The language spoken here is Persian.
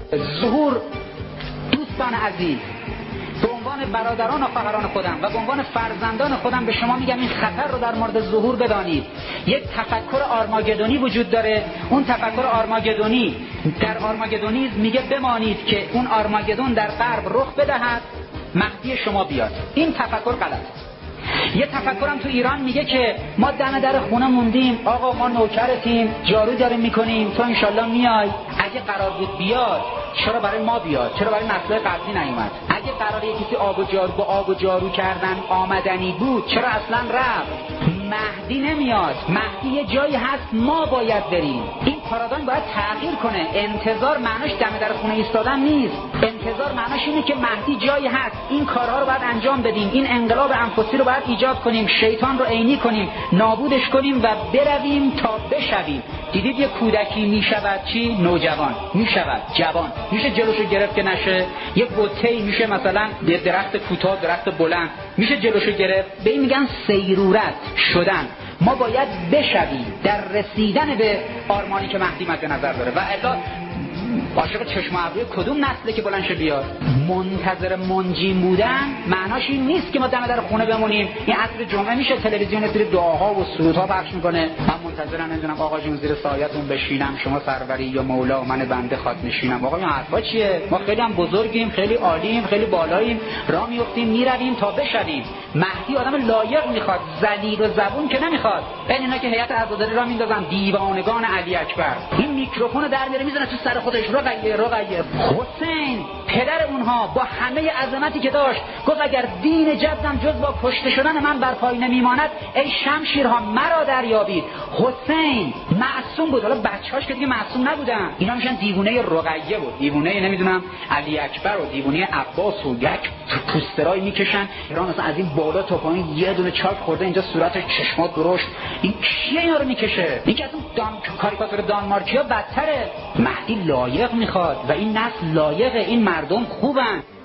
ظهور دوستان عزیز، به عنوان برادران و خواهران خودم و به عنوان فرزندان خودم به شما میگم این خطر رو در مورد ظهور بدانید. یک تفکر آرماگدونی وجود داره. اون تفکر آرماگدونی در آرماگدونیسم میگه بمانید که اون آرماگدون در غرب رخ بدهد، مهدی شما بیاد. این تفکر غلط. یه تفکرم تو ایران میگه که ما دم در خونه موندیم، آقا ما نوکرتیم، جارو داریم میکنیم، تو انشالله میای. اگه قرار بود بیاد چرا برای ما بیاد؟ چرا برای نسل قبلی نیومد؟ اگه قراره کسی آب و جارو کردن آمدنی بود چرا اصلا رفت؟ مهدی نمیاد. مهدی یه جایی هست ما باید بریم. این پارادایم باید تغییر کنه. انتظار معناش دم در خونه ایستادن نیست. انتظار معناش اینه که مهدی جایی هست، این کارها رو باید انجام بدیم، این انقلاب انفسی رو باید ایجاد کنیم، شیطان رو عینی کنیم، نابودش کنیم و برویم تا بشویم. دیدید یه کودکی میشود چی؟ نوجوان میشود جوان. میشه جلوشو گرفت که نشه؟ یه بوته‌ای میشه مثلا یه درخت کوتاه، درخت بلند، میشه جلوشو گرفت؟ به این میگن سیرورت شدن. ما باید بشویم در رسیدن به آرمانی که مهدی مد نظر داره. و الا عاشق چشم و ابروی کدوم نسله که بلند شه بیاد؟ منتظر منجیم بودن معناش این نیست که ما دم در خونه بمونیم. این عصر جمعه میشه تلویزیون زیر دعاها و سرودها پخش میکنه، من منتظرم نمیدونم آقا جون زیر سایه‌تون بشینم، شما سروری یا مولا و من بنده خاک نشینم. آقا این حرفا چیه؟ ما خیلی هم بزرگیم، خیلی عالیم، خیلی بالاییم، راه میافتیم میرویم تا بشویم. مهدی آدم لایق میخواد، ذلیل و زبون که نمیخواد. اینا که هیئت عزاداری را میندازن دیوانگان علی اکبر، این میکروفون در میاره میزنه تو سر خودش، رقیه حسین پدر اونها با همه عظمتی که داشت گفت اگر دین جدم جز با کشته شدن من بر پای نمیماند ای شمشیرها مرا دریابید. حسین معصوم بود. حالا بچه‌هاش که دیگه معصوم نبودن، اینا میشن دیوونه رقیه بود، دیوونه نمیدونم علی اکبر و دیوونه عباس و یک پوسترای میکشن ایران اصلا از این بالا تا پایین یه دونه چاک خورده اینجا صورتش چشمات درشت. این کیه اینا رو میکشه؟ این که اصلا کاریکاتور دانمارکیا بدتره. مهدی لایق میخواد و این نسل لایقه، این مردم خوبن.